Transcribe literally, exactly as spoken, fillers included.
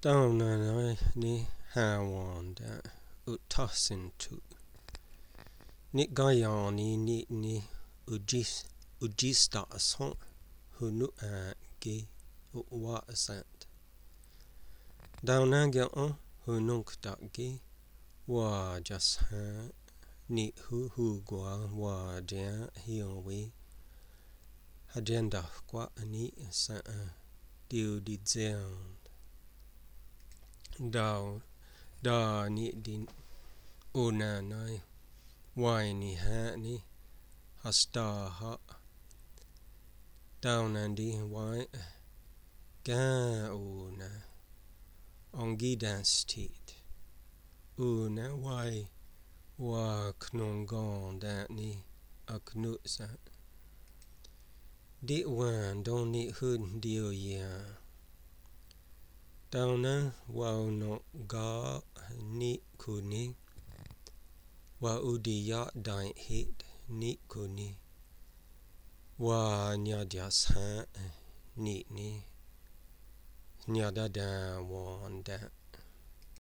Down and I ni hawan da utasin tu. Ni gayani ni ni ujis ujista son hunu a gi wa asant. Down and get on hununk da gi wa just ha ni hu hu gwa wa dia hiwi agenda kwa ni sa diu di zend. Da da ni din una nai wai ni ha ni hasta ha down and di wai ga una ongi dance tit una wai wa knongon da ni aknusa di wan don ni hun dio ya Dauna wa no ga ni kuni wa udi ya dai hit ni kuni wa nya dia sa ni ni nya da da won da